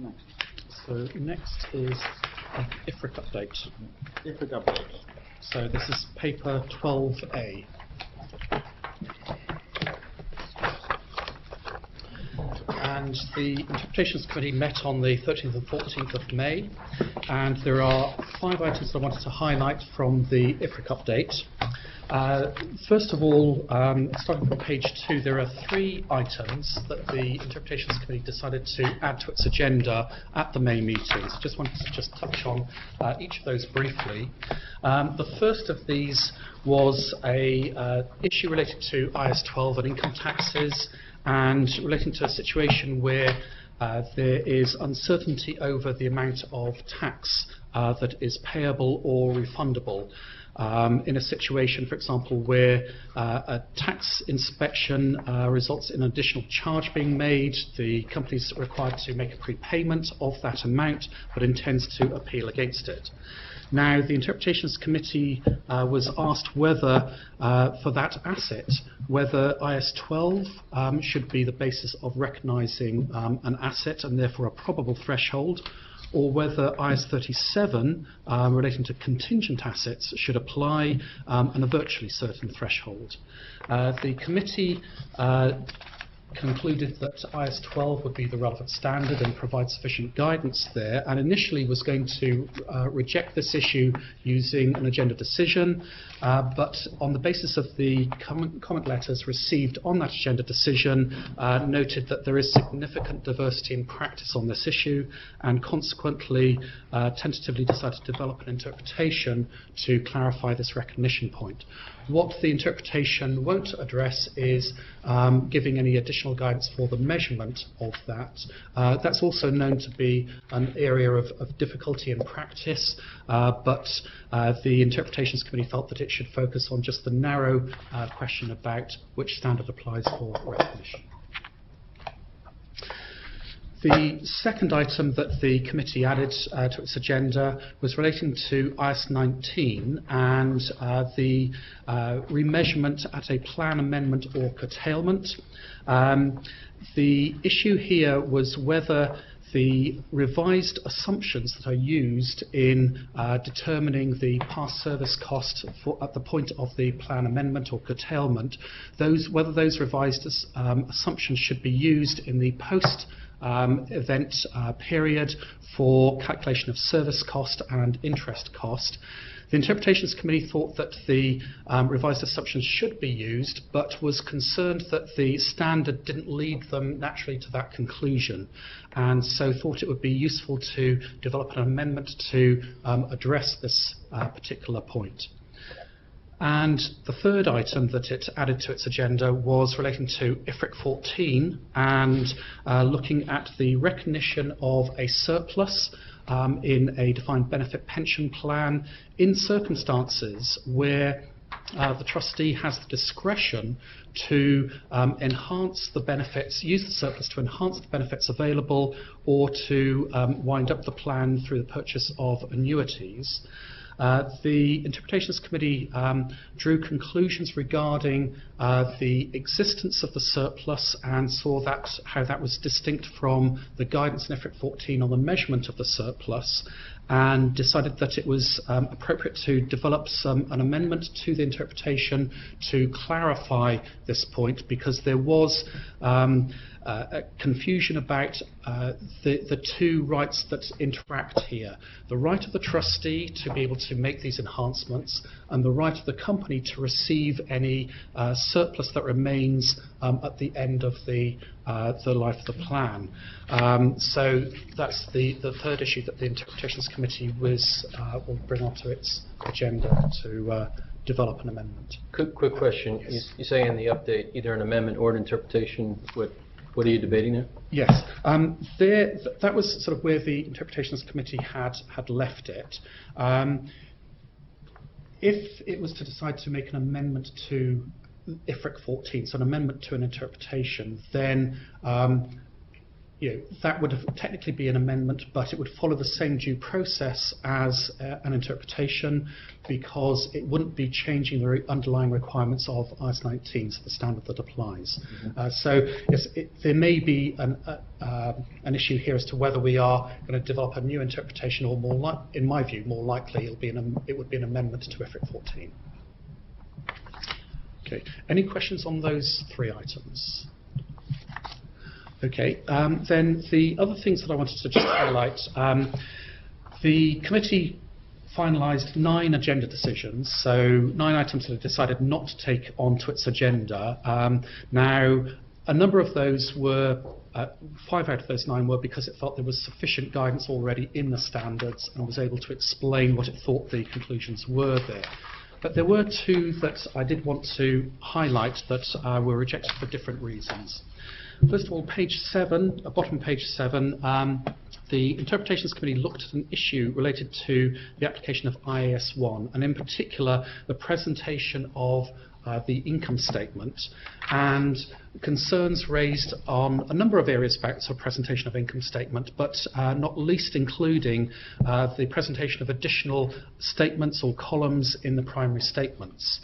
next? So next is IFRIC update. IFRIC update. So this is paper 12A. And the Interpretations Committee met on the 13th and 14th of May, and there are 5 items that I wanted to highlight from the IFRIC update. First of all, starting from page 2, there are 3 items that the Interpretations Committee decided to add to its agenda at the May meeting. So just wanted to touch on each of those briefly. The first of these was a issue related to IS-12 and income taxes, and relating to a situation where there is uncertainty over the amount of tax that is payable or refundable. In a situation, for example, where a tax inspection results in an additional charge being made, the company is required to make a prepayment of that amount but intends to appeal against it. Now, the Interpretations Committee was asked whether, for that asset, whether IS-12 should be the basis of recognising an asset and therefore a probable threshold, or whether IS-37, relating to contingent assets, should apply and a virtually certain threshold. The committee concluded that IS-12 would be the relevant standard and provide sufficient guidance there, and initially was going to reject this issue using an agenda decision, but on the basis of the comment letters received on that agenda decision, noted that there is significant diversity in practice on this issue, and consequently tentatively decided to develop an interpretation to clarify this recognition point. What the interpretation won't address is giving any additional guidance for the measurement of that. That's also known to be an area of difficulty in practice, but the Interpretations Committee felt that it should focus on just the narrow question about which standard applies for recognition. The second item that the committee added to its agenda was relating to IS-19 and the remeasurement at a plan amendment or curtailment. The issue here was whether the revised assumptions that are used in determining the past service cost at the point of the plan amendment or curtailment, whether those revised assumptions should be used in the post event period for calculation of service cost and interest cost. The Interpretations Committee thought that the revised assumptions should be used, but was concerned that the standard didn't lead them naturally to that conclusion, and so thought it would be useful to develop an amendment to address this particular point. And the third item that it added to its agenda was relating to IFRIC 14 and looking at the recognition of a surplus in a defined benefit pension plan in circumstances where the trustee has the discretion to enhance the benefits, use the surplus to enhance the benefits available, or to wind up the plan through the purchase of annuities. The Interpretations Committee drew conclusions regarding the existence of the surplus and saw how that was distinct from the guidance in IFRIC 14 on the measurement of the surplus, and decided that it was appropriate to develop an amendment to the interpretation to clarify this point, because there was a confusion about the 2 rights that interact here. The right of the trustee to be able to make these enhancements, and the right of the company to receive any surplus that remains at the end of the life of the plan. So that's the third issue that the Interpretations Committee will bring onto its agenda to develop an amendment. Quick question. Yes. You say in the update either an amendment or an interpretation. What are you debating there? Yes, that was sort of where the Interpretations Committee had left it. If it was to decide to make an amendment to IFRIC 14, so an amendment to an interpretation, then that would technically be an amendment, but it would follow the same due process as an interpretation, because it wouldn't be changing the underlying requirements of IAS 19, so the standard that applies. So yes, there may be an issue here as to whether we are going to develop a new interpretation, or in my view, more likely it would be an amendment to IFRIC 14. Okay. Any questions on those three items? Okay, then the other things that I wanted to just highlight, the committee finalised 9 agenda decisions, so 9 items that it decided not to take onto its agenda. Now, a number of those were, 5 out of those 9 were because it felt there was sufficient guidance already in the standards and was able to explain what it thought the conclusions were there. But there were 2 that I did want to highlight that were rejected for different reasons. First of all, page 7, bottom page 7, the Interpretations Committee looked at an issue related to the application of IAS 1, and in particular the presentation of the income statement, and concerns raised on a number of areas about sort of presentation of income statement, but not least including the presentation of additional statements or columns in the primary statements.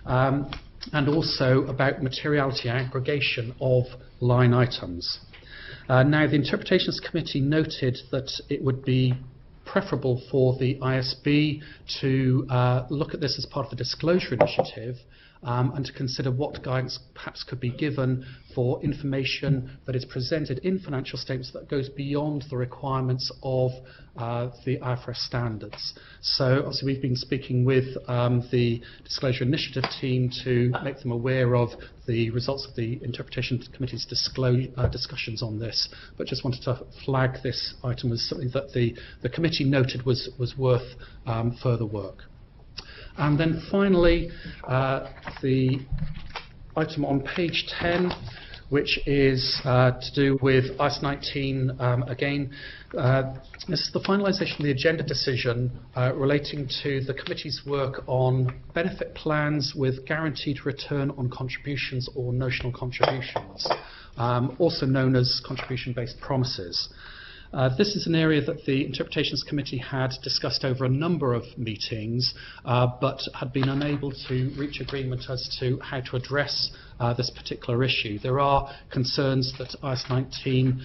And also about materiality aggregation of line items. Now, the Interpretations Committee noted that it would be preferable for the ISB to look at this as part of the disclosure initiative, and to consider what guidance perhaps could be given for information that is presented in financial statements that goes beyond the requirements of the IFRS standards. So obviously we've been speaking with the Disclosure Initiative team to make them aware of the results of the Interpretation Committee's discussions on this, but just wanted to flag this item as something that the committee noted was worth further work. And then finally, the item on page 10, which is to do with IAS 19 again. This is the finalisation of the agenda decision relating to the committee's work on benefit plans with guaranteed return on contributions or notional contributions, also known as contribution-based promises. This is an area that the Interpretations Committee had discussed over a number of meetings, but had been unable to reach agreement as to how to address this particular issue. There are concerns that IAS 19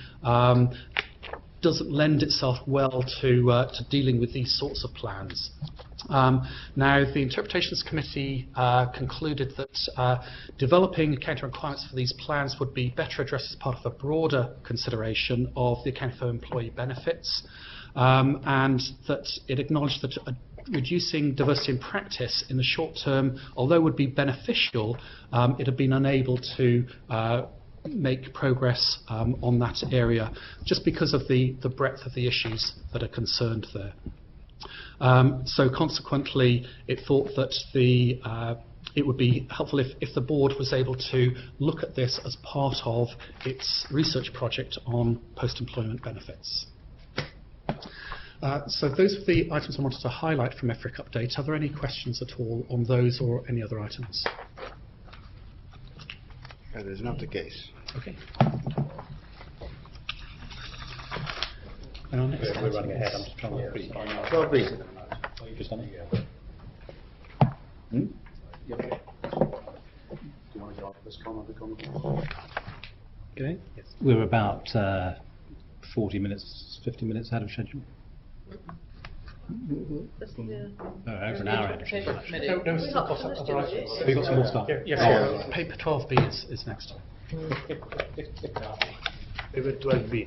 doesn't lend itself well to dealing with these sorts of plans. Now, the Interpretations Committee concluded that developing accounting requirements for these plans would be better addressed as part of a broader consideration of the accounting for employee benefits, and that it acknowledged that reducing diversity in practice in the short term, although would be beneficial, it had been unable to make progress on that area just because of the breadth of the issues that are concerned there. So consequently, it thought that it would be helpful if the board was able to look at this as part of its research project on post-employment benefits. So those are the items I wanted to highlight from IFRIC Update. Are there any questions at all on those or any other items? That is not the case. Okay. And our next We're running ahead. I'm just trying to read. 12B. Oh, you've just done it? Hmm? Do you want to go after this comment? Okay. Yes. We're about 40 minutes, 50 minutes out of schedule. Over an hour out of schedule. Actually. No, we've still got other items. We've got some more stuff. Yes, paper 12B is next. Paper 12B.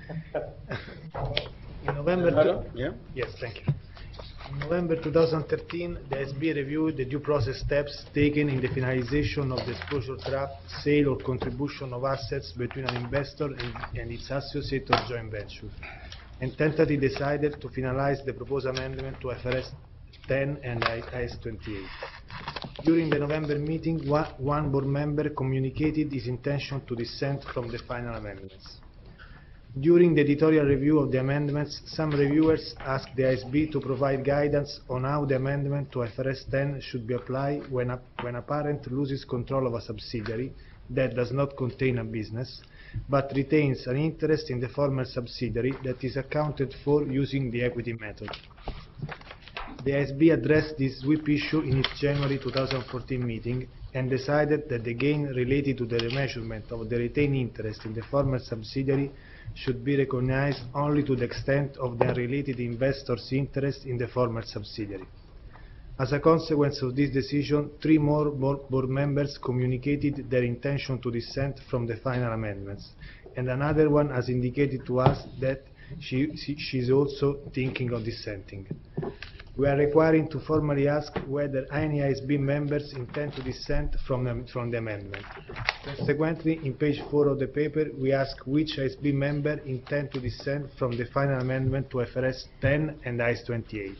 In November, Yeah? yes, thank you. In November 2013, the SB reviewed the due process steps taken in the finalization of the disclosure draft sale or contribution of assets between an investor and its associate or joint venture, and tentatively decided to finalize the proposed amendment to IFRS 10 and IAS 28. During the November meeting, one board member communicated his intention to dissent from the final amendments. During the editorial review of the amendments, some reviewers asked the ISB to provide guidance on how the amendment to IFRS 10 should be applied when a parent loses control of a subsidiary that does not contain a business, but retains an interest in the former subsidiary that is accounted for using the equity method. The ISB addressed this SWIP issue in its January 2014 meeting and decided that the gain related to the remeasurement of the retained interest in the former subsidiary should be recognized only to the extent of the unrelated investor's interest in the former subsidiary. As a consequence of this decision, 3 more board members communicated their intention to dissent from the final amendments, and another one has indicated to us that she is also thinking of dissenting. We are requiring to formally ask whether any ISB members intend to dissent from the amendment. Consequently, in page 4 of the paper, we ask which ISB member intend to dissent from the final amendment to FRS 10 and IS 28.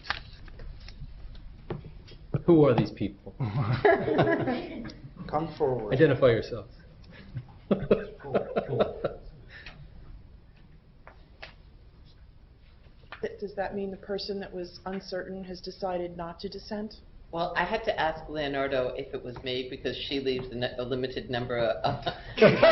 Who are these people? Come forward. Identify yourselves. Does that mean the person that was uncertain has decided not to dissent? Well, I had to ask Leonardo if it was me because she leaves a limited number of. There's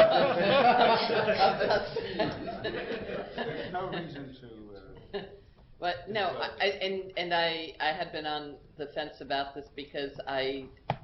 no reason to. But no, I had been on the fence about this because I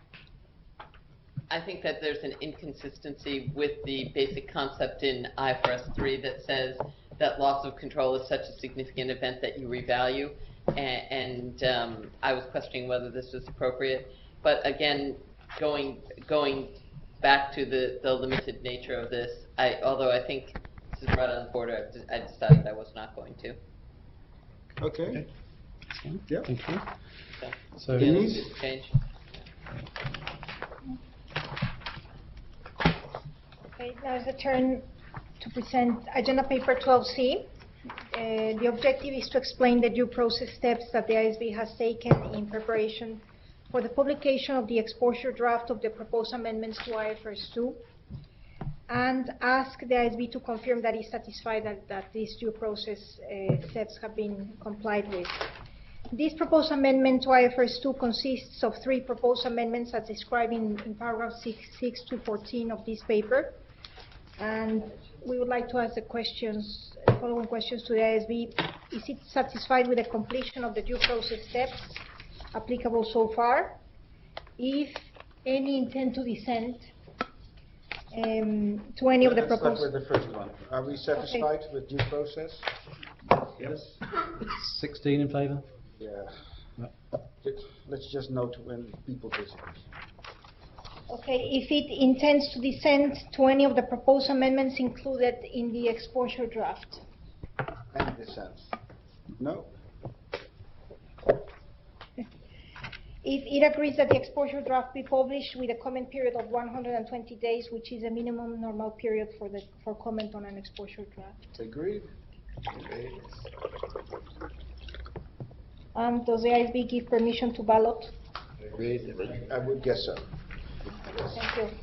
think that there's an inconsistency with the basic concept in IFRS 3 that says that loss of control is such a significant event that you revalue, and I was questioning whether this was appropriate. But again, going back to the limited nature of this, although I think this is right on the border, I decided I was not going to. Okay. Yeah. Thank you. So, Yeah, Denise? this change. Okay, now is the turn to present agenda paper 12C. The objective is to explain the due process steps that the ISB has taken in preparation for the publication of the exposure draft of the proposed amendments to IFRS 2, and ask the ISB to confirm that it's satisfied that these due process steps have been complied with. This proposed amendment to IFRS 2 consists of 3 proposed amendments as described in paragraph 6 to 14 of this paper. And we would like to ask the following questions to the ISB. Is it satisfied with the completion of the due process steps applicable so far? If any intent to dissent to any of the Let's start proposed... with the first one. Are we satisfied with due process? Yes. 16 in favour? Yeah. Let's just note when people visit. Okay, if it intends to dissent to any of the proposed amendments included in the exposure draft. And dissent? No? If it agrees that the exposure draft be published with a comment period of 120 days, which is a minimum normal period for comment on an exposure draft. Agreed? Okay. Does the ISB give permission to ballot? Agreed. I would guess so. Thank you.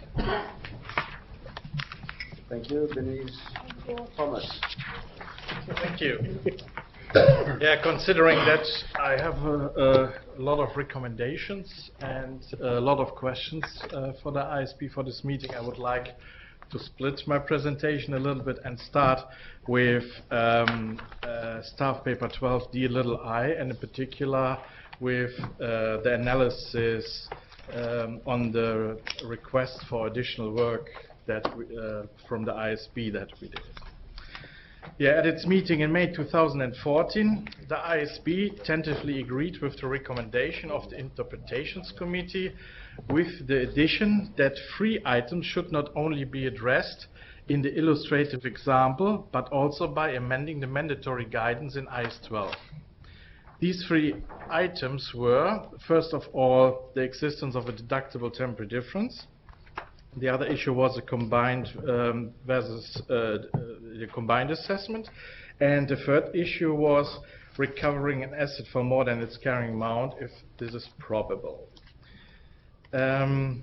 Thank you, Denise. Thank you. Thomas? Thank you. Yeah, considering that I have a lot of recommendations and a lot of questions for the ISB for this meeting, I would like to split my presentation a little bit and start with staff paper 12d(i), and in particular with the analysis on the request for additional work that from the ISB that we did. Yeah, at its meeting in May 2014, the ISB tentatively agreed with the recommendation of the Interpretations Committee, with the addition that 3 items should not only be addressed in the illustrative example, but also by amending the mandatory guidance in IS 12. These 3 items were, first of all, the existence of a deductible temporary difference. The other issue was a combined versus the combined assessment. And the third issue was recovering an asset for more than its carrying amount if this is probable. As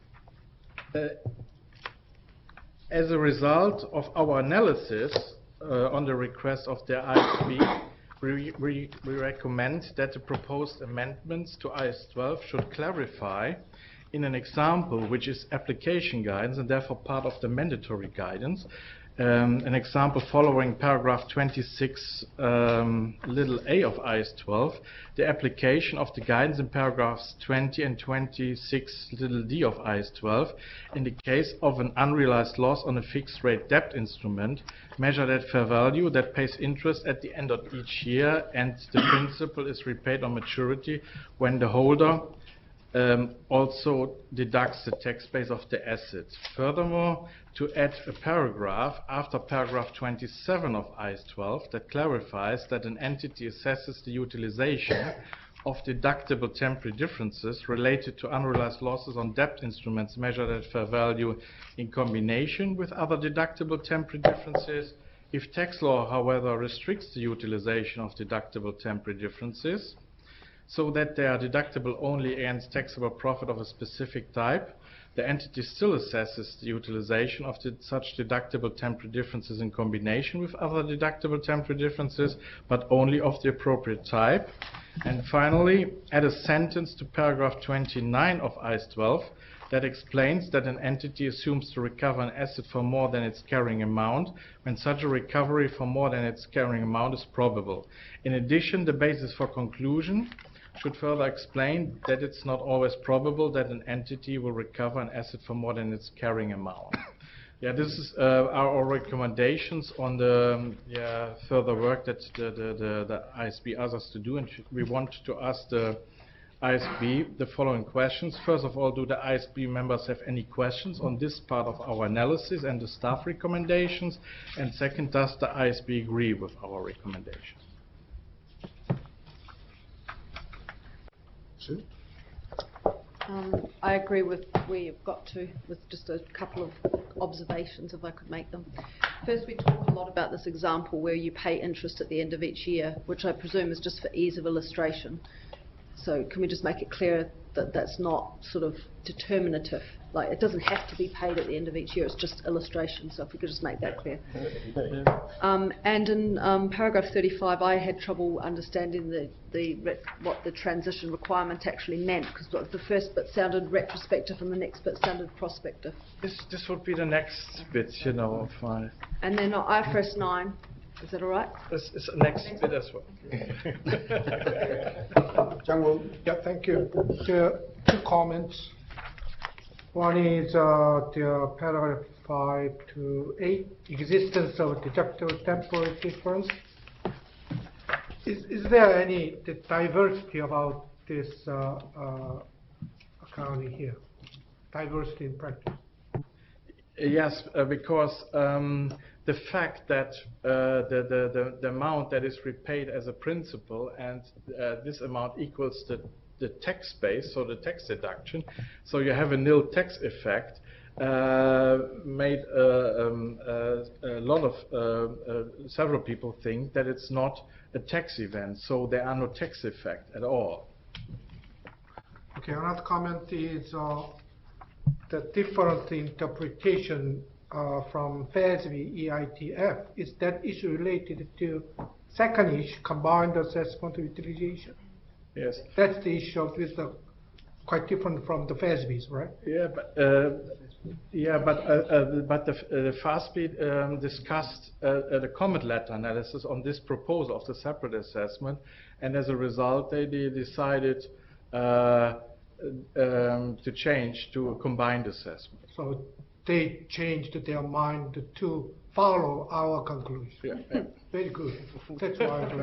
a result of our analysis on the request of the ISB, we recommend that the proposed amendments to IS 12 should clarify in an example which is application guidance and therefore part of the mandatory guidance. An example following paragraph 26 little a of IS 12, the application of the guidance in paragraphs 20 and 26 little d of IS 12 in the case of an unrealized loss on a fixed rate debt instrument measured at fair value that pays interest at the end of each year, and the principal is repaid on maturity when the holder also deducts the tax base of the assets. Furthermore, to add a paragraph after paragraph 27 of IS 12 that clarifies that an entity assesses the utilization of deductible temporary differences related to unrealized losses on debt instruments measured at fair value in combination with other deductible temporary differences. If tax law, however, restricts the utilization of deductible temporary differences, so that they are deductible only against taxable profit of a specific type, the entity still assesses the utilization of such deductible temporary differences in combination with other deductible temporary differences, but only of the appropriate type. And finally, add a sentence to paragraph 29 of IS 12 that explains that an entity assumes to recover an asset for more than its carrying amount when such a recovery for more than its carrying amount is probable. In addition, the basis for conclusion should further explain that it's not always probable that an entity will recover an asset for more than its carrying amount. Yeah, this is our recommendations on the further work that the ISB asks us to do, and we want to ask the ISB the following questions. First of all, do the ISB members have any questions on this part of our analysis and the staff recommendations? And second, does the ISB agree with our recommendations? I agree with where you've got to, with just a couple of observations, if I could make them. First, we talk a lot about this example where you pay interest at the end of each year, which I presume is just for ease of illustration. So can we just make it clear that that's not sort of determinative? Like, it doesn't have to be paid at the end of each year, it's just illustration, so if we could just make that clear. And in paragraph 35, I had trouble understanding what the transition requirement actually meant, because the first bit sounded retrospective and the next bit sounded prospective. This would be the next bit, you know, of And then IFRS 9, is that all right? This is the next bit as well. Yeah, thank you. Two comments. One is the paragraph 5 to 8, existence of deductible temporary difference. Is there any diversity about this accounting here? Diversity in practice? Yes, because the fact that the amount that is repaid as a principal and this amount equals the tax base, so the tax deduction, so you have a nil tax effect, made a lot of several people think that it's not a tax event, so there are no tax effect at all. Okay, another comment is the different interpretation from FASB EITF. Is that issue related to second issue, combined assessment utilization? Yes. That's the issue of this, quite different from the FASB's, right? Yeah, but the FASB discussed the comment letter analysis on this proposal of the separate assessment, and as a result, they decided to change to a combined assessment. So they changed their mind to follow our conclusion. Yeah. Very good. That's why I'm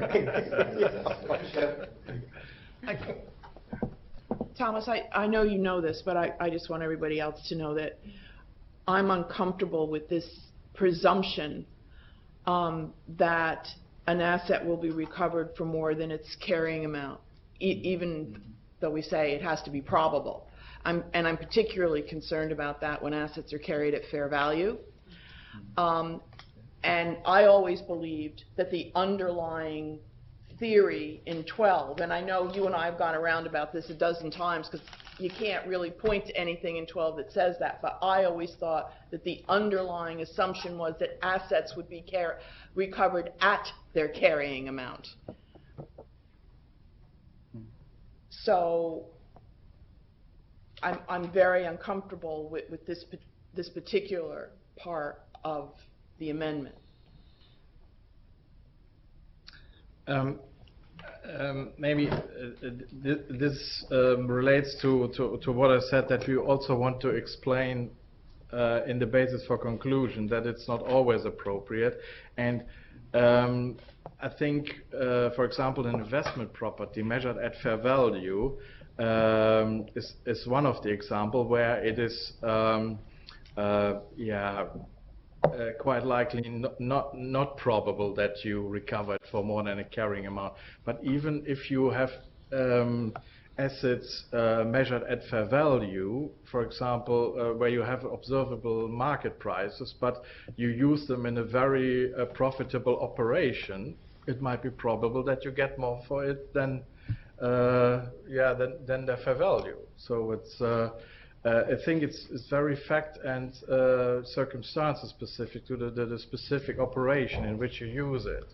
like, Thomas, I know you know this, but I just want everybody else to know that I'm uncomfortable with this presumption that an asset will be recovered for more than its carrying amount, even though we say it has to be probable. I'm particularly concerned about that when assets are carried at fair value. And I always believed that the underlying theory in 12, and I know you and I have gone around about this a dozen times because you can't really point to anything in 12 that says that, but I always thought that the underlying assumption was that assets would be recovered at their carrying amount. So I'm very uncomfortable with this particular part of the amendment. Maybe this relates to what I said, that we also want to explain in the basis for conclusion that it's not always appropriate. And I think, for example, an investment property measured at fair value is one of the examples where it is quite likely not probable that you recover it for more than a carrying amount. But even if you have assets measured at fair value, for example, where you have observable market prices, but you use them in a very profitable operation, it might be probable that you get more for it than the fair value. So it's I think it's very fact and circumstances specific to the specific operation in which you use it.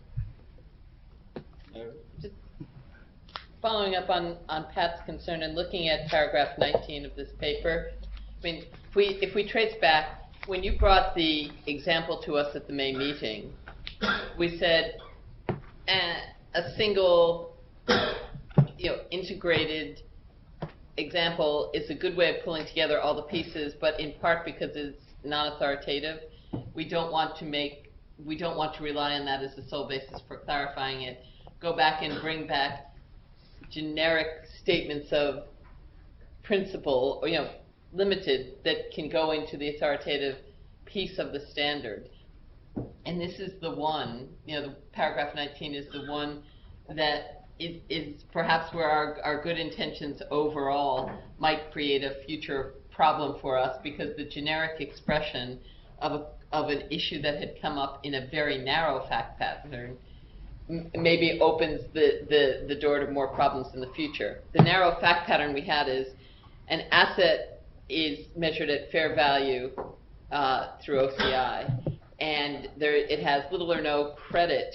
Just following up on Pat's concern and looking at paragraph 19 of this paper, I mean, if we trace back, when you brought the example to us at the May meeting, we said a single, integrated example is a good way of pulling together all the pieces, but in part because it's non-authoritative, we don't want to rely on that as the sole basis for clarifying it. Go back and bring back generic statements of principle, or limited, that can go into the authoritative piece of the standard. And this is the one, the paragraph 19 is the one that is perhaps where our good intentions overall might create a future problem for us, because the generic expression of an issue that had come up in a very narrow fact pattern maybe opens the door to more problems in the future. The narrow fact pattern we had is an asset is measured at fair value through OCI, and it has little or no credit.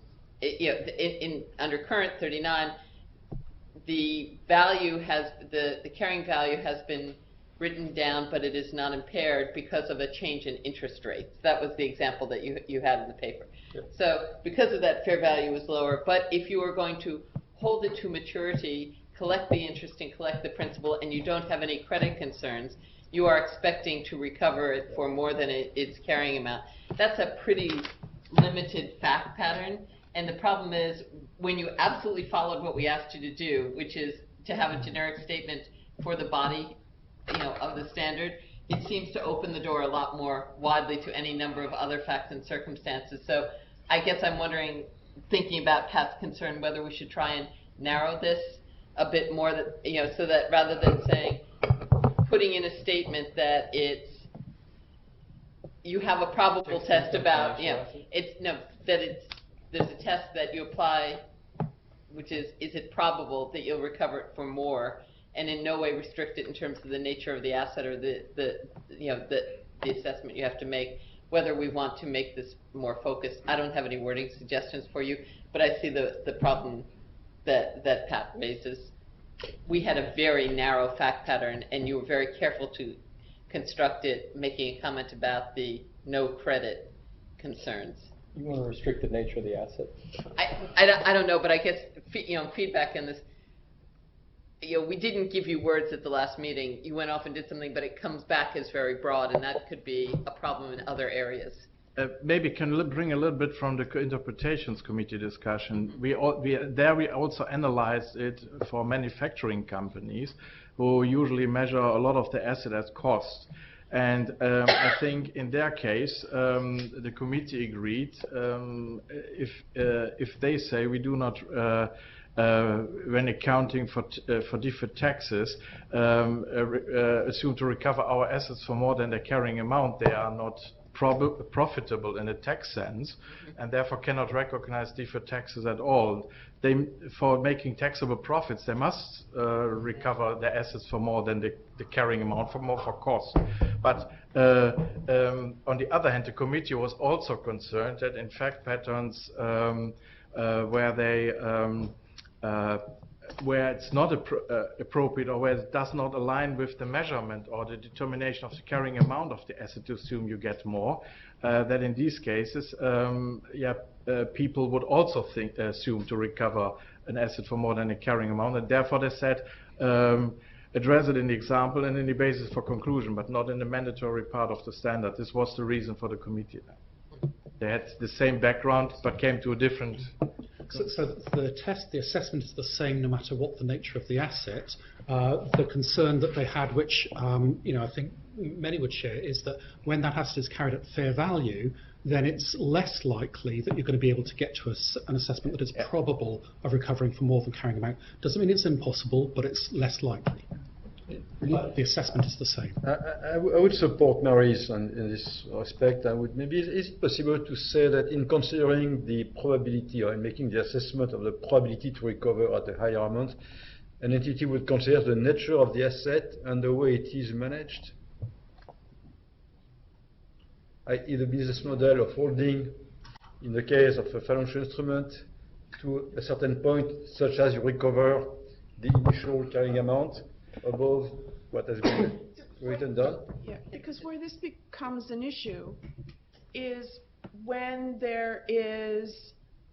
Under current 39, the value the carrying value has been written down, but it is not impaired because of a change in interest rates. That was the example that you had in the paper. Yeah. So because of that, fair value was lower. But if you are going to hold it to maturity, collect the interest and collect the principal, and you don't have any credit concerns, you are expecting to recover it for more than its carrying amount. That's a pretty limited fact pattern. And the problem is, when you absolutely followed what we asked you to do, which is to have a generic statement for the body, of the standard, it seems to open the door a lot more widely to any number of other facts and circumstances. So I guess I'm wondering, thinking about Pat's concern, whether we should try and narrow this a bit more, so that rather than saying, putting in a statement that you have a probable test about, there's a test that you apply, which is it probable that you'll recover it for more, and in no way restrict it in terms of the nature of the asset or the assessment you have to make, whether we want to make this more focused. I don't have any wording suggestions for you, but I see the problem that Pat raises. We had a very narrow fact pattern, and you were very careful to construct it, making a comment about the no credit concerns. You want to restrict the nature of the asset? I don't know, but I guess feedback in this. We didn't give you words at the last meeting. You went off and did something, but it comes back as very broad, and that could be a problem in other areas. Maybe can bring a little bit from the interpretations committee discussion. We also analyzed it for manufacturing companies who usually measure a lot of the asset as cost. And I think in their case, the committee agreed, if they say we do not, when accounting for deferred taxes, assume to recover our assets for more than the carrying amount, they are not profitable in a tax sense, and therefore cannot recognize deferred taxes at all. For making taxable profits, they must recover the assets for more than the carrying amount, for cost. But on the other hand, the committee was also concerned that in fact patterns where they where it's not appropriate or where it does not align with the measurement or the determination of the carrying amount of the asset to assume you get more, that in these cases, people would also assume to recover an asset for more than a carrying amount, and therefore they said address it in the example and in the basis for conclusion, but not in the mandatory part of the standard. This was the reason for the committee. They had the same background but came to a different. So the assessment is the same no matter what the nature of the asset. The concern that they had, which I think many would share, is that when that asset is carried at fair value, then it's less likely that you're going to be able to get to an assessment that is probable of recovering for more than carrying amount. Doesn't mean it's impossible, but it's less likely. But the assessment is the same. I would support Mary's in this respect. Maybe is it possible to say that in considering the probability or in making the assessment of the probability to recover at a higher amount, an entity would consider the nature of the asset and the way it is managed, i.e. the business model of holding, in the case of a financial instrument, to a certain point, such as you recover the initial carrying amount above what has been written down? Yeah, because where this becomes an issue is when there is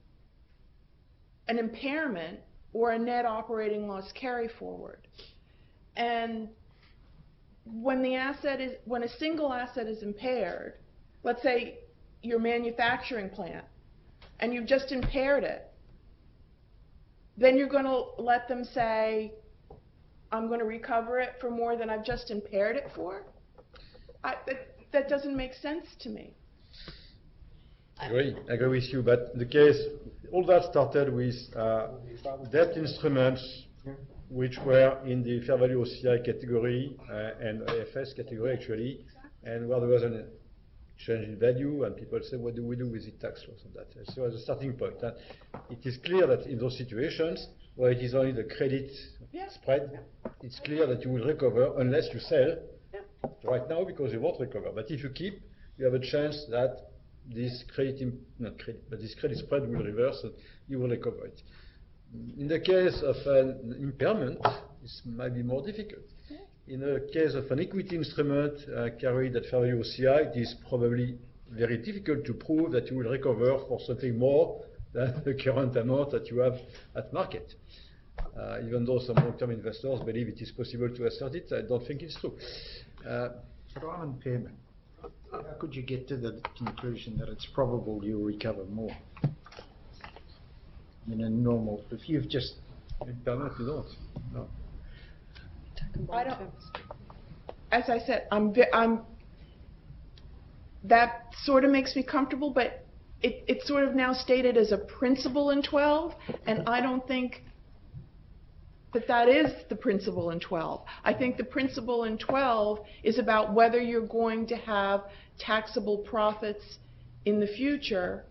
an impairment or a net operating loss carry forward. And when a single asset is impaired, let's say your manufacturing plant, and you've just impaired it, then you're going to let them say, I'm going to recover it for more than I've just impaired it for? That doesn't make sense to me. I agree with you, but the case, all that started with debt instruments which were in the fair value OCI category and AFS category actually, and where there was a change in value, and people say, what do we do with the tax loss on that? So as a starting point, it is clear that in those situations where it is only the credit spread, it's clear that you will recover unless you sell right now, because you won't recover. But if you keep, you have a chance that this this credit spread will reverse and you will recover it. In the case of an impairment, this might be more difficult. In the case of an equity instrument carried at fair value OCI, it is probably very difficult to prove that you will recover for something more than the current amount that you have at market. Even though some long-term investors believe it is possible to assert it, I don't think it's true. But on impairment, how could you get to the conclusion that it's probable you'll recover more? In a normal, if you've just impairment, you don't. No. I don't. As I said, that sort of makes me comfortable, but it's sort of now stated as a principle in 12, and I don't think that is the principle in 12. I think the principle in 12 is about whether you're going to have taxable profits in the future,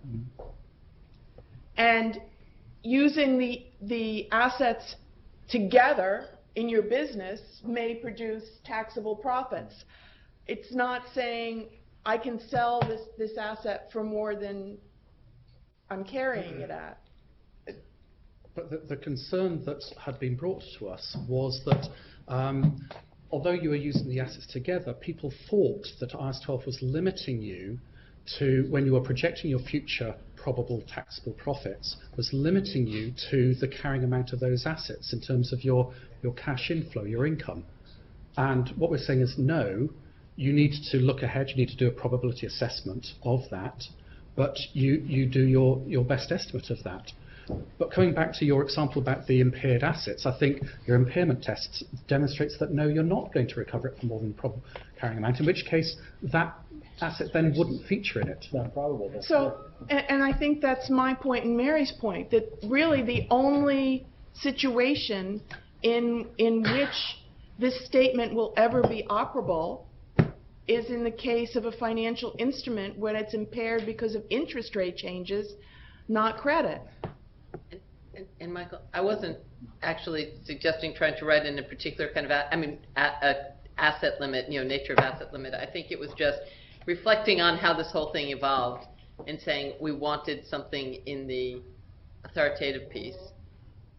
and using the assets together in your business may produce taxable profits. It's not saying I can sell this asset for more than I'm carrying it at. But the concern that had been brought to us was that although you were using the assets together, people thought that IAS 12 was limiting you to, when you were projecting your future probable taxable profits, was limiting you to the carrying amount of those assets in terms of your cash inflow, your income. And what we're saying is no, you need to look ahead, you need to do a probability assessment of that, but you do your best estimate of that. But coming back to your example about the impaired assets, I think your impairment test demonstrates that no, you're not going to recover it for more than the probable carrying amount, in which case that asset then wouldn't feature in it. It's not probable. So, and I think that's my point and Mary's point, that really the only situation in which this statement will ever be operable is in the case of a financial instrument when it's impaired because of interest rate changes, not credit. And Michael, I wasn't actually suggesting trying to write in a particular kind of, asset limit, nature of asset limit. I think it was just reflecting on how this whole thing evolved and saying we wanted something in the authoritative piece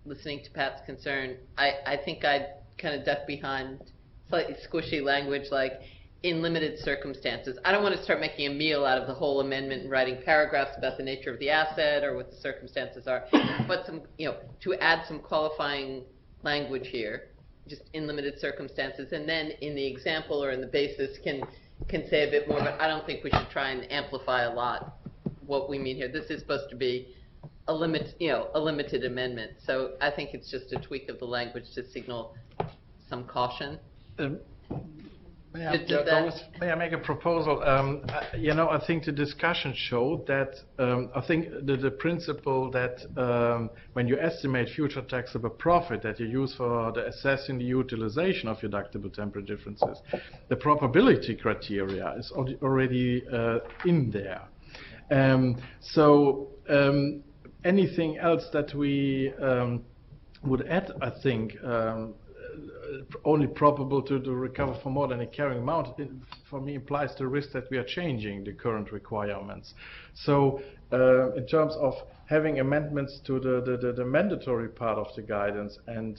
listening to Pat's concern, I think I'd kind of duck behind slightly squishy language like in limited circumstances. I don't want to start making a meal out of the whole amendment and writing paragraphs about the nature of the asset or what the circumstances are, but some, to add some qualifying language here, just in limited circumstances, and then in the example or in the basis can say a bit more, but I don't think we should try and amplify a lot what we mean here. This is supposed to be a limited amendment, so I think it's just a tweak of the language to signal some caution. May I make a proposal? I think the discussion showed that I think the principle that when you estimate future taxable profit that you use for assessing the utilization of deductible temporary differences, the probability criteria is already in there. Anything else that we would add, I think, only probable to recover for more than a carrying amount, for me implies the risk that we are changing the current requirements. So in terms of having amendments to the mandatory part of the guidance and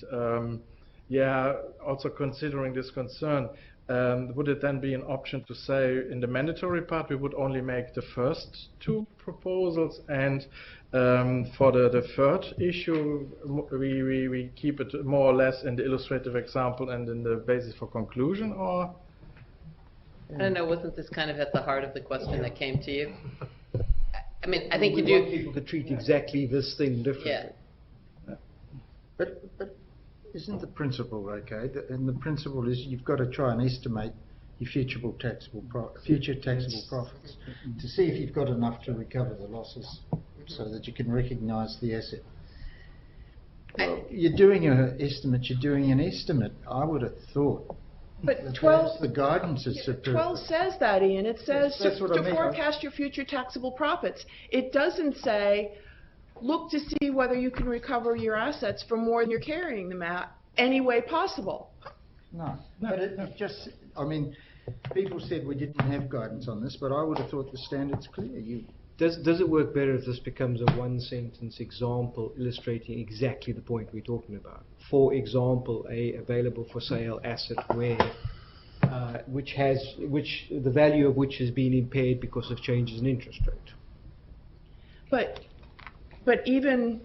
also considering this concern, would it then be an option to say in the mandatory part we would only make the first two proposals, and for the third issue we keep it more or less in the illustrative example and in the basis for conclusion? Or I don't know, wasn't this kind of at the heart of the question that came to you? I mean, I think you want do. people to treat exactly this thing differently. Yeah. But isn't the principle okay? And the principle is you've got to try and estimate your future taxable profits to see if you've got enough to recover the losses, so that you can recognise the asset. Well, you're doing an estimate. I would have thought. But 12, the guidance is 12 says that, Ian. It says That's what I to mean. forecast your future taxable profits. It doesn't say look to see whether you can recover your assets for more than you're carrying them at any way possible. No, but it just, I mean, people said we didn't have guidance on this, but I would have thought the standard's clear. Does it work better if this becomes a one-sentence example illustrating exactly the point we're talking about? For example, a available for sale asset where which the value of which has been impaired because of changes in interest rate. But even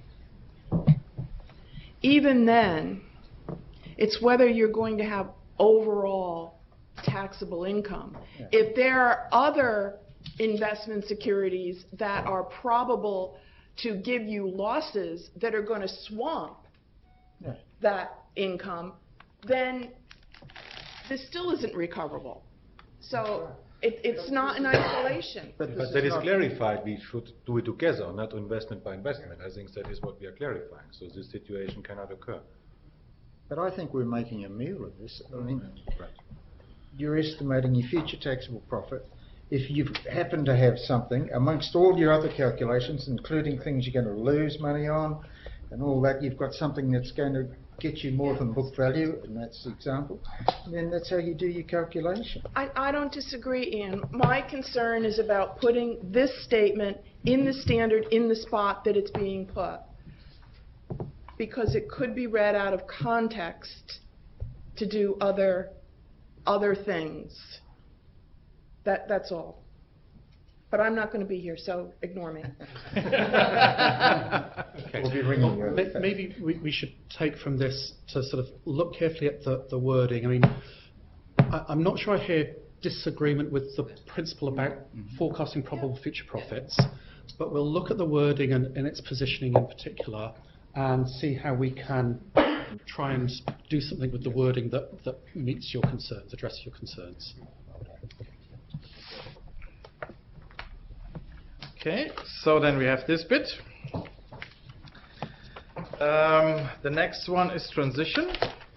then, it's whether you're going to have overall taxable income. Yeah. If there are other investment securities that are probable to give you losses that are going to swamp that income, then this still isn't recoverable. So it's not in isolation. But that is clarified. We should do it together, not investment by investment. I think that is what we are clarifying. So this situation cannot occur. But I think we're making a meal of this. I mean, you're estimating your future taxable profit. If you happen to have something, amongst all your other calculations, including things you're going to lose money on and all that, you've got something that's going to get you more than book value, and that's the example, then that's how you do your calculation. I don't disagree, Ian. My concern is about putting this statement in the standard in the spot that it's being put, because it could be read out of context to do other things. That's all. But I'm not going to be here, so ignore me. We'll be ringing you. Maybe we should take from this to sort of look carefully at the wording. I mean, I'm not sure I hear disagreement with the principle about forecasting probable future profits, but we'll look at the wording and its positioning in particular and see how we can try and do something with the wording that meets your concerns, addresses your concerns. Okay, so then we have this bit. The next one is transition.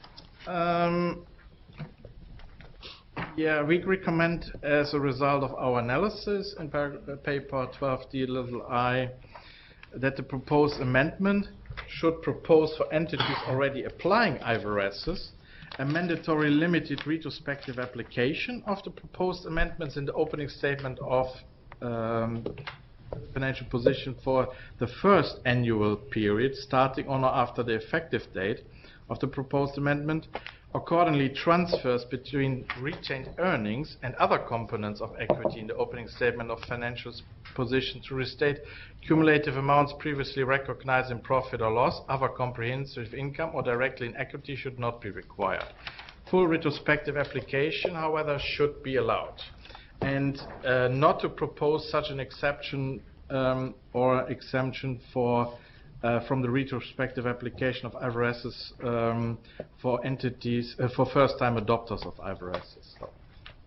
We recommend, as a result of our analysis in paper 12d(i), that the proposed amendment should propose for entities already applying IFRSs a mandatory limited retrospective application of the proposed amendments in the opening statement of financial position for the first annual period, starting on or after the effective date of the proposed amendment. Accordingly, transfers between retained earnings and other components of equity in the opening statement of financial position to restate cumulative amounts previously recognized in profit or loss, other comprehensive income, or directly in equity should not be required. Full retrospective application, however, should be allowed. And not to propose such an exception or exemption for from the retrospective application of IFRSs for entities, for first-time adopters of IFRSs. So.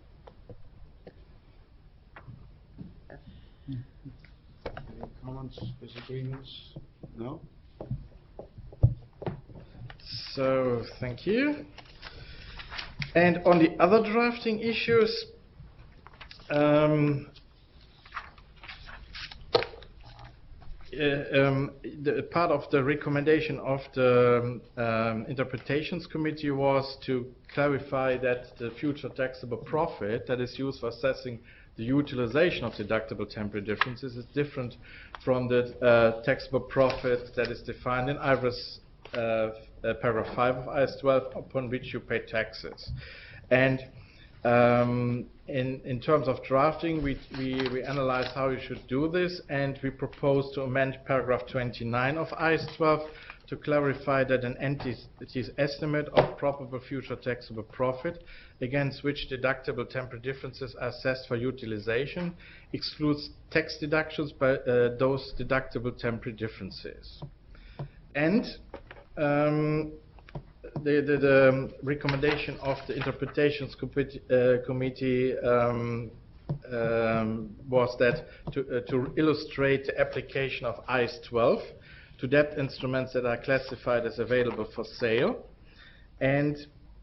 Any comments, disagreements? No? So, thank you. And on the other drafting issues, the part of the recommendation of the Interpretations Committee was to clarify that the future taxable profit that is used for assessing the utilization of deductible temporary differences is different from the taxable profit that is defined in IFRS paragraph 5 of IAS 12, upon which you pay taxes. And in terms of drafting, we analyzed how you should do this, and we propose to amend paragraph 29 of IAS 12 to clarify that an entity's estimate of probable future taxable profit against which deductible temporary differences are assessed for utilization excludes tax deductions by those deductible temporary differences. And the recommendation of the Interpretations Committee was that to illustrate the application of IAS 12 to debt instruments that are classified as available for sale, and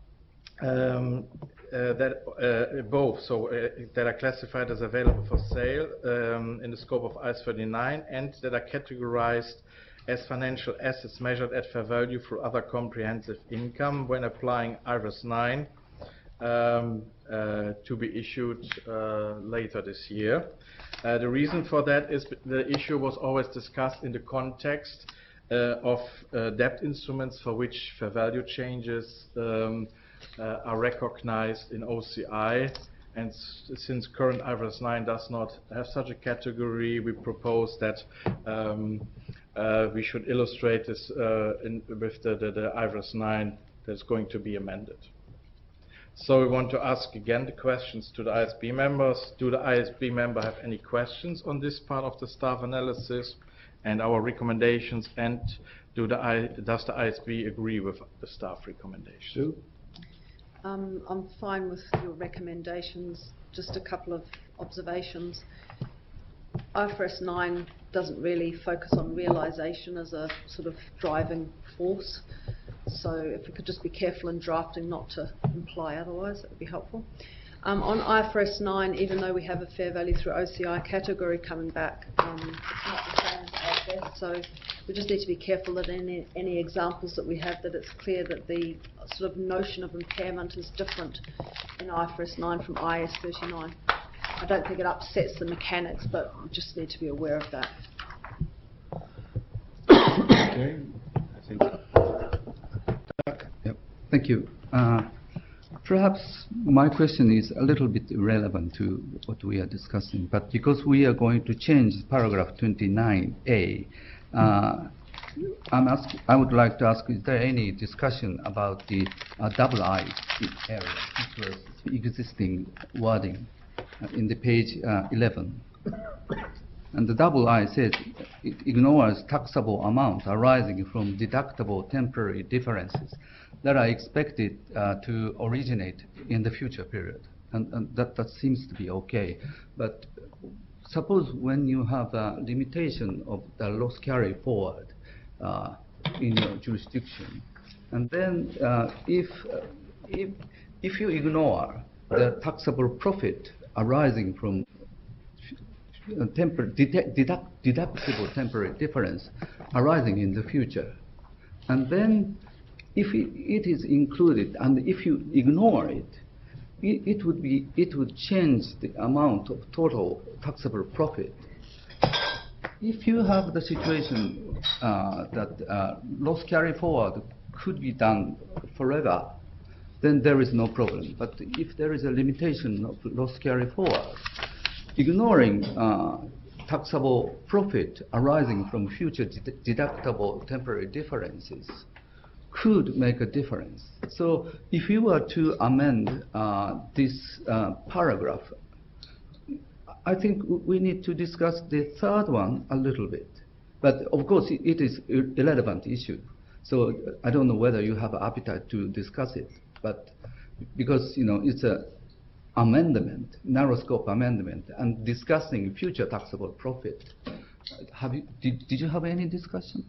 that are classified as available for sale in the scope of IAS 39, and that are categorized as financial assets measured at fair value through other comprehensive income when applying IFRS 9 to be issued later this year. The reason for that is the issue was always discussed in the context of debt instruments for which fair value changes are recognized in OCI. And since current IFRS 9 does not have such a category, we propose that we should illustrate this with the IFRS 9 that's going to be amended. So we want to ask again the questions to the ISB members. Do the ISB member have any questions on this part of the staff analysis and our recommendations? And does the ISB agree with the staff recommendations? I'm fine with your recommendations. Just a couple of observations. IFRS 9 doesn't really focus on realisation as a sort of driving force. So if we could just be careful in drafting not to imply otherwise, that would be helpful. On IFRS 9, even though we have a fair value through OCI category coming back, it's not the same as IFRS. So we just need to be careful that any examples that we have, that it's clear that the sort of notion of impairment is different in IFRS 9 from IAS 39. I don't think it upsets the mechanics, but we just need to be aware of that. Okay, I think. Yep. Thank you. Perhaps my question is a little bit irrelevant to what we are discussing, but because we are going to change paragraph 29A, I would like to ask, is there any discussion about the double I area, which was existing wording in the page 11? And the double I says it ignores taxable amounts arising from deductible temporary differences that are expected to originate in the future period. And that seems to be okay. But suppose when you have a limitation of the loss carry forward in your jurisdiction, and then if you ignore the taxable profit arising from deductible temporary difference arising in the future, and then if it is included, and if you ignore it, it would change the amount of total taxable profit if you have the situation that loss carry forward could be done forever, then there is no problem. But if there is a limitation of loss carry forward, ignoring taxable profit arising from future deductible temporary differences could make a difference. So if you were to amend this paragraph, I think we need to discuss the third one a little bit. But of course, it is a relevant issue. So I don't know whether you have appetite to discuss it. But because it's a amendment, narrow scope amendment, and discussing future taxable profit. Did you have any discussion?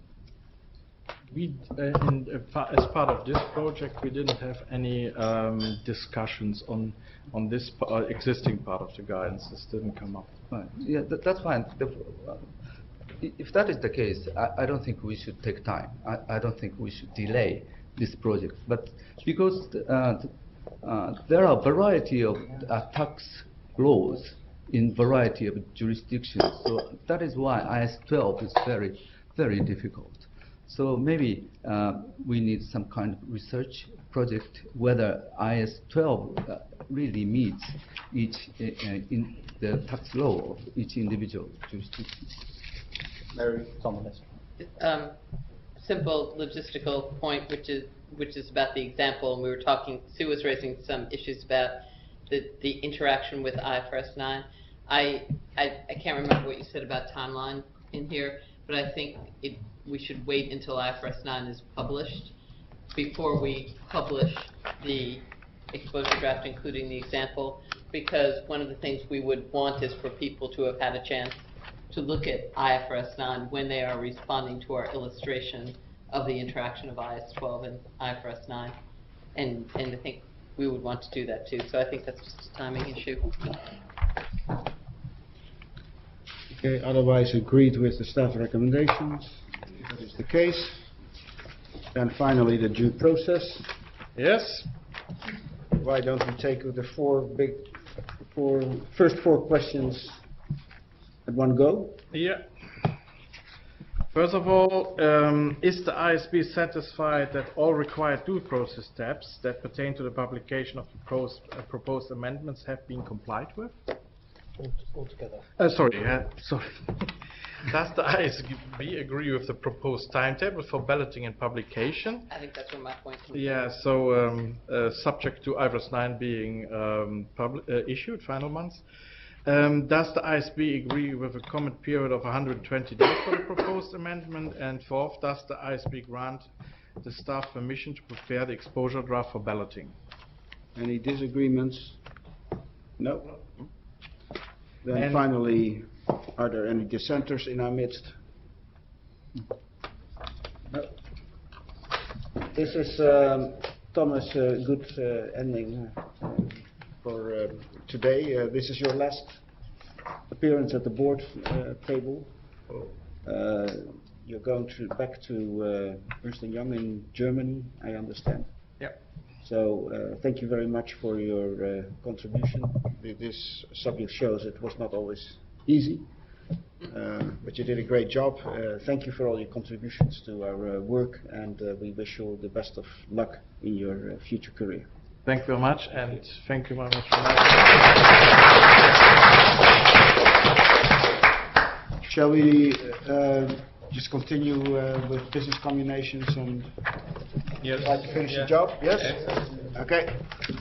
As part of this project, we didn't have any discussions on this existing part of the guidance. This didn't come up. Right. Yeah, that's fine. If that is the case, I don't think we should take time. I don't think we should delay this project. But because there are a variety of tax laws in variety of jurisdictions, so that is why IS-12 is very, very difficult. So maybe we need some kind of research project whether IS-12 really meets each in the tax law of each individual jurisdiction. Mary, someone else. Simple logistical point, which is about the example, and we were talking. Sue was raising some issues about the interaction with IFRS 9. I can't remember what you said about timeline in here, but I think we should wait until IFRS 9 is published before we publish the exposure draft, including the example, because one of the things we would want is for people to have had a chance to look at IFRS 9 when they are responding to our illustration of the interaction of IS-12 and IFRS 9. And I think we would want to do that too. So I think that's just a timing issue. Okay, otherwise agreed with the staff recommendations. If that is the case. Then finally the due process. Yes. Why don't we take the first four questions at one go? Yeah. First of all, is the ISB satisfied that all required due process steps that pertain to the publication of proposed amendments have been complied with? Altogether. Sorry. Does the ISB agree with the proposed timetable for balloting and publication? I think that's where my point comes Yeah, so subject to IFRS 9 being issued, final months. Does the ISB agree with a comment period of 120 days for the proposed amendment? And fourth, does the ISB grant the staff permission to prepare the exposure draft for balloting? Any disagreements? No. Then And finally, are there any dissenters in our midst? No. This is, Thomas, a good ending for today. This is your last appearance at the board table. You're going back to Ernst & Young in Germany, I understand. Yeah. So thank you very much for your contribution. This subject shows it was not always easy, but you did a great job. Thank you for all your contributions to our work, and we wish you all the best of luck in your future career. Thank you very much, and thank you very much for Shall we just continue with business combinations and try to finish the job? Yes? Okay.